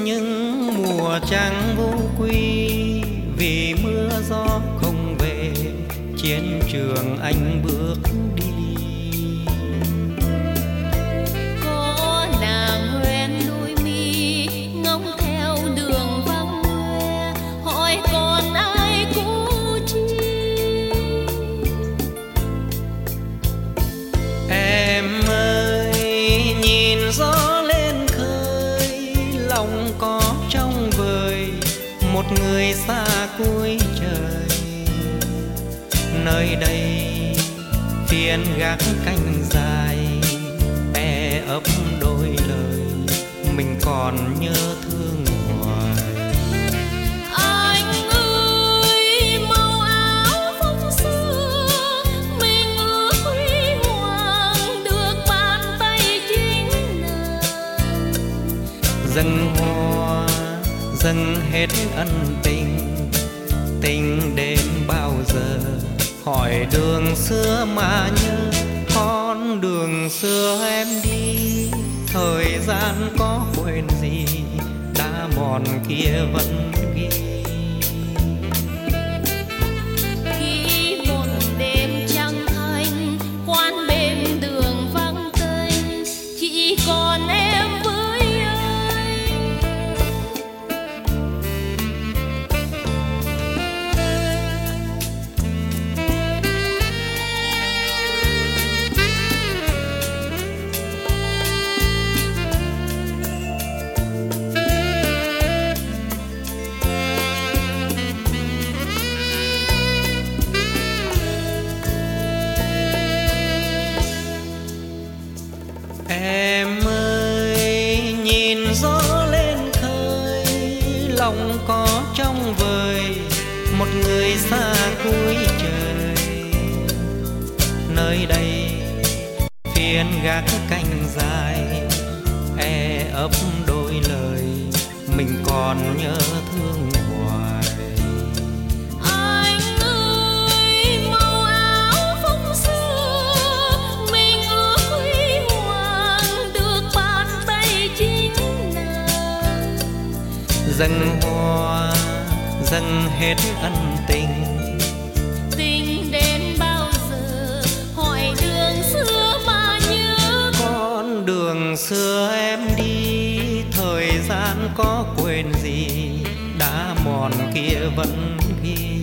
những mùa trăng vô quy, vì mưa gió không về chiến trường anh bước đi. Có nàng hoen đôi mi ngóng theo đường vắng hoe, hỏi còn ai cũ chi. Em ơi nhìn gió lên khơi, lòng có trong vời một người xa cuối trời. Nơi đây phiên gác canh dài, e ấp đôi lời mình còn nhớ thương hoài. Anh ơi màu áo phong xưa, mình ước huy hoàng được bàn tay chính nàng. Dâng hoa dâng hết ân tình, tình đến bao giờ hỏi đường xưa mà nhớ. Con đường xưa em đi, thời gian có quên gì, đã mòn kia vẫn ghi. Khi một đêm trăng thanh quán bên đường vắng tênh, chỉ còn em với anh. Em ơi nhìn gió lên khơi, lòng có trong vời một người xa cuối trời. Nơi đây phiên gác canh dài, e ấp đôi lời mình còn nhớ thương hoài. Anh ơi màu áo phong xưa, mình ước huy hoàng được bàn tay chính nàng. Dâng hoa dâng hết ân tình, Tình đến bao giờ hỏi đường xưa mà nhớ. con đường xưa em đi, thời gian có quên gì, đã mòn kia vẫn ghi.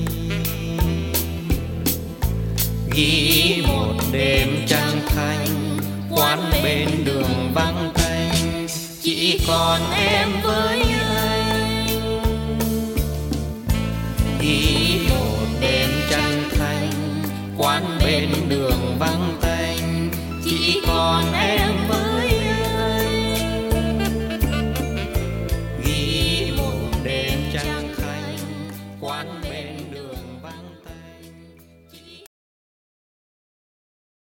Ghi một đêm trăng thanh quán bên đường vắng tanh, chỉ còn em với